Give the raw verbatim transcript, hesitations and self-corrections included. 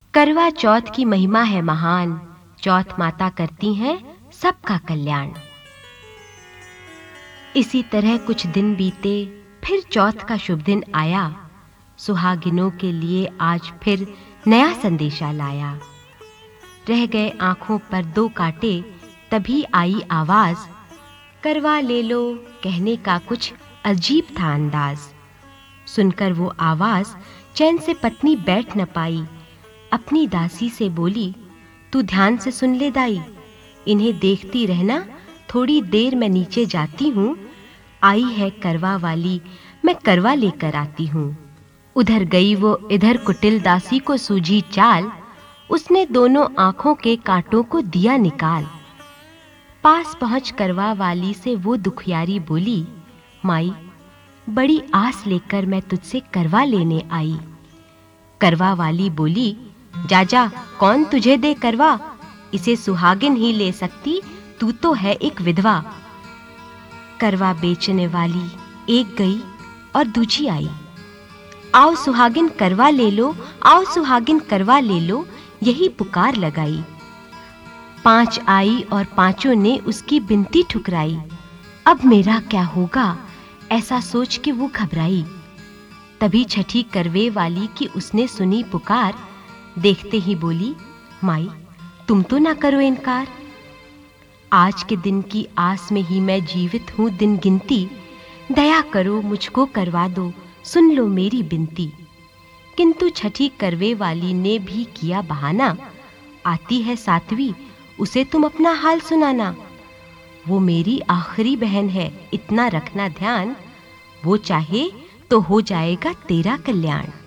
करवा चौथ की महिमा है महान, चौथ माता करती हैं सबका कल्याण। इसी तरह कुछ दिन बीते, फिर चौथ का शुभ दिन आया। सुहागिनों के लिए आज फिर नया संदेशा लाया। रह गए आंखों पर दो कांटे, तभी आई आवाज, करवा ले लो कहने का कुछ अजीब था अंदाज। सुनकर वो आवाज चैन से पत्नी बैठ न पाई, अपनी दासी से बोली, तू ध्यान से सुन ले दाई, इन्हें देखती रहना, थोड़ी देर मैं नीचे जाती हूँ। आई है करवा वाली, मैं करवा लेकर आती हूँ। उधर गई वो इधर कुटिल दासी को सूझी चाल, उसने दोनों आंखों के कांटों को दिया निकाल। पास पहुंच करवा वाली से वो दुखियारी बोली, माई बड़ी आस लेकर मैं तुझसे करवा लेने आई। करवा वाली बोली, जा जा, कौन तुझे दे करवा, इसे सुहागिन ही ले सकती, तू तो है एक विधवा। करवा बेचने वाली एक गई और दूजी आई, आओ सुहागिन करवा ले लो, आओ सुहागिन करवा ले लो, यही पुकार लगाई। पांच आई और पांचों ने उसकी बिनती ठुकराई। अब मेरा क्या होगा, ऐसा सोच के वो घबराई। तभी छठी करवे वाली की उसने सुनी पुकार, देखते ही बोली, माई तुम तो ना करो इनकार। आज के दिन की आस में ही मैं जीवित हूँ दिन गिनती, दया करो मुझको करवा दो, सुन लो मेरी बिनती। किंतु छठी करवे वाली ने भी किया बहाना, आती है सातवीं, उसे तुम अपना हाल सुनाना। वो मेरी आखिरी बहन है, इतना रखना ध्यान, वो चाहे तो हो जाएगा तेरा कल्याण।